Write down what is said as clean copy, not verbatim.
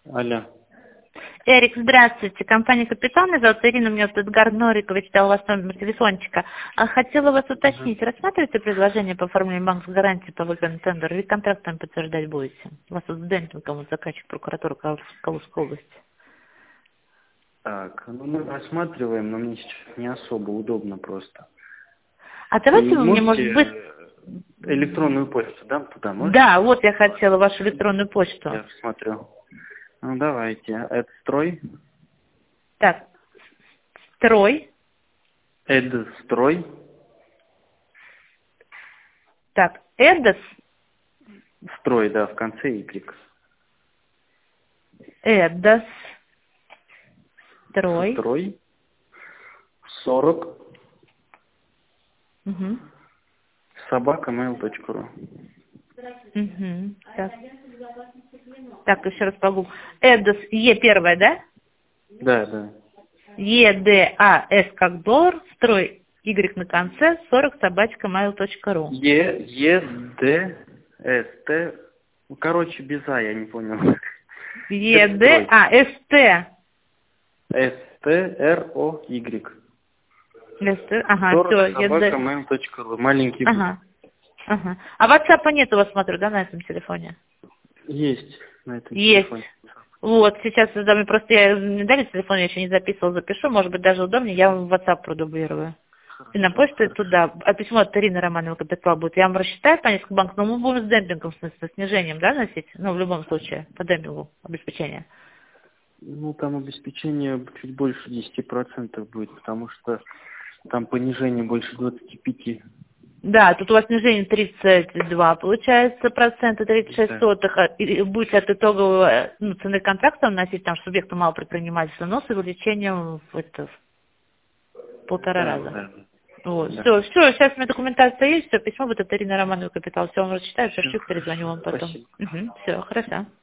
Алло. Эрик, здравствуйте. Компания «Капитал». Меня зовут Ирина, у меня тут Эдгар Нориков, читал у вас номер телефончика. Хотела вас уточнить, рассматриваете предложение по оформлению банковской гарантии по выигранному тендеру или контракт там подтверждать будете? У вас тут с демпингом заказчик прокуратуры Калужской области. Так, ну мы рассматриваем, но мне сейчас не особо удобно просто. А давайте вы мне, может Можете быть... электронную почту, да, туда можете? Да, вот я хотела вашу электронную почту. Я смотрю. Ну давайте. Это строй. Так, строй. Эдстрой. Так, Эдос. Строй, да, в конце Y. Эдос. Строй. Строй. 40. Угу. @mail.ru. Угу. Так, еще раз погуглю. Эдос, Е первая, да? Да, да. ЕДАС как доллар, строй Y на конце, 40 @mail.ru. ЕДСТ. Ну, короче, без А, я не понял. СТ. STROY. Ага, все, mail.ru. Маленький букв. Ага. А WhatsApp нет у вас, смотрю, да, на этом телефоне? Есть на этом Есть. телефоне. Вот, сейчас за мной просто я не дали телефон, я еще не записывала, запишу, может быть, даже удобнее, я вам в WhatsApp продублирую. И на почту и туда. А письмо от Ирины Романовой «Капитал» будет. Я вам рассчитаю по несколько банков, но мы будем с демпингом, в смысле, со снижением, да, носить? Ну, в любом случае, по демпингу обеспечения. Ну, там обеспечение чуть больше 10% будет, потому что там понижение больше 25. Да, тут у вас снижение 32, получается, процента, 36 Да. сотых. И будете от итогового цены контракта вносить там субъекту малого предпринимательства, но с увеличением в 1,5 раза. Да. Вот, Да. все, сейчас у меня документация есть, все, письмо будет от Ирины Романовой «Капитал», все, вам рассчитаю, Всё, перезвоню вам потом. спасибо. Все, хорошо.